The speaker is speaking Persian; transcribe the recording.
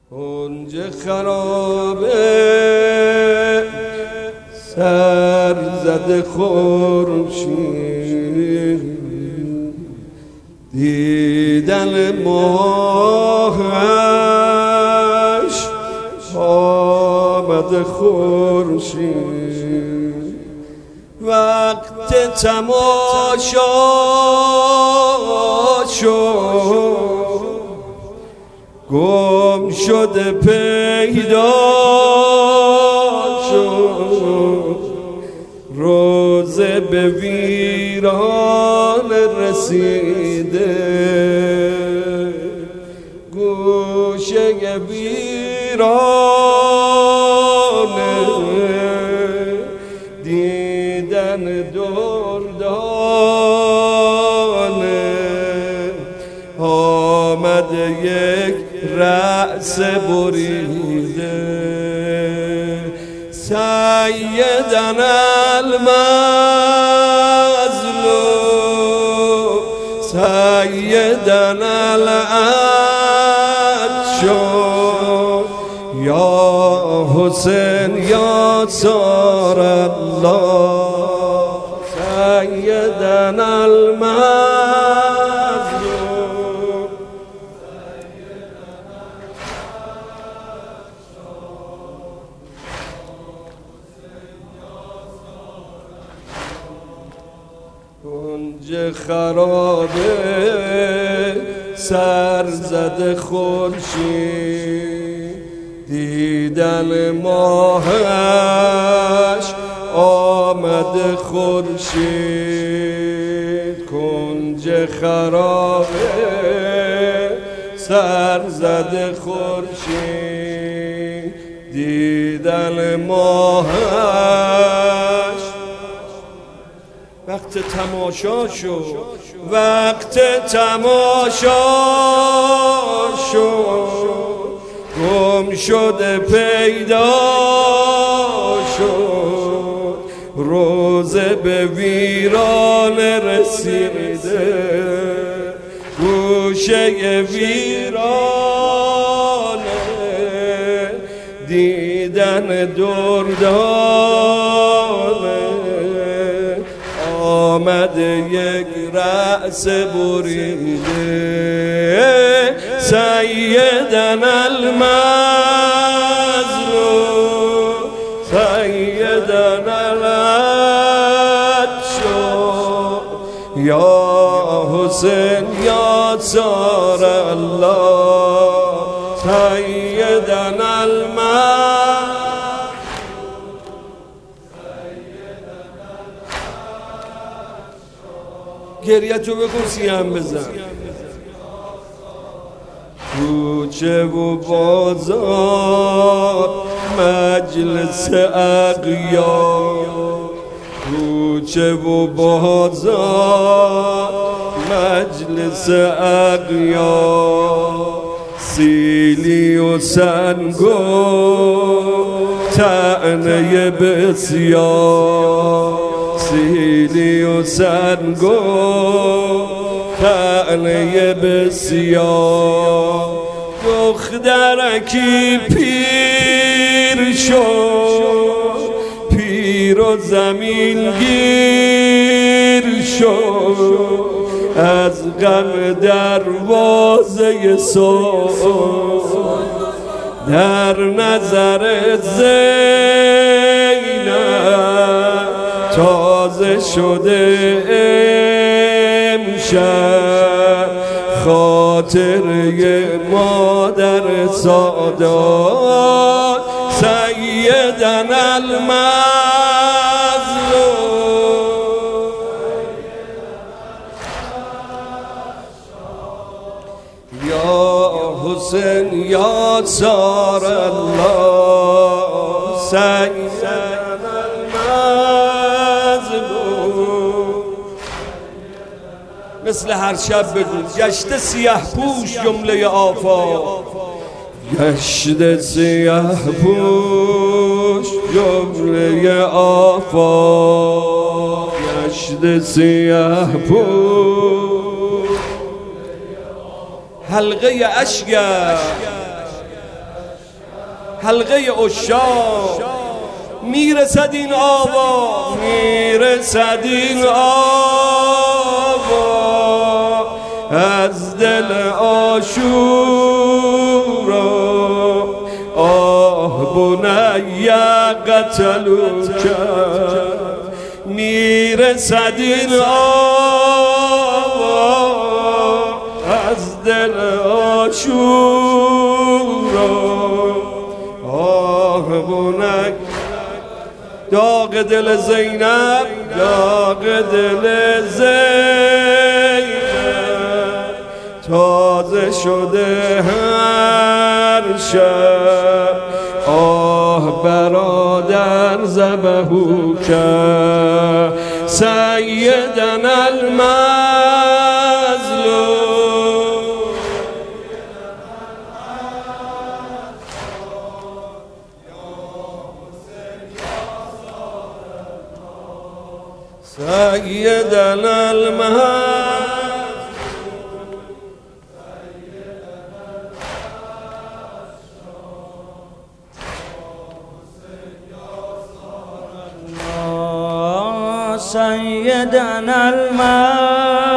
کنج خرابه سر زده خورشید، دیدن ماهش آمد خورشید، وقت تماشا شد گم شده پیدا شد، روزه به ویران رسیده، گوشه ویرانه دیدن دردانه، آمد یک رأس بریده، سیدنا المظلوم سیدنا العطشان، یا حسین یا سار الله، سیدنا المظلوم کنج خرابه سر زده خورشید، دیدن ماهش آمد خورشید، کنج خرابه سر زده خورشید، دیدن ماهش وقت تماشا شد، وقت تماشا شد گم شده پیدا شد، روزه به ویران رسیده، گوشه ویرانه دیدن دردانه، آمد یک رأس بریده، سیدنا المظلوم سیدنا العطشان، یا حسین یا سار الله، سیدنا المظلوم گریه تو بکن سیم بزن، کوچه و بازار مجلس اغیار، کوچه و بازار مجلس اغیار، سیلی و سنگ و طعنه بسیار، سیلی و سنگ و طعنه بسیار، دخترکی پیر شد، پیر و زمین گیر شد، از غم دروازه صبح در نظر زینب تازه شده امشب، خاطره مادر سادات سیدنا المظلوم، یا حسین یا سار الله، سیدنا المظلوم. مثل هر شب بگو گشته سیاه پوش جمله آفاق، گشته سیاه پوش جمله آفاق، گشته سیاه پوش حلقه اشک حلقه عشاق میرسد این آوا، میرسد این آوا از دل عاشورا. آه بنی قتلوک، میرسد این آوا از دل عاشورا. آه بنی داغ دل زینب، داغ دل زینب تازه شده هر شب. آه برادر ذبحو که سیدنا المظلوم. سيدنا سيدنا المظلوم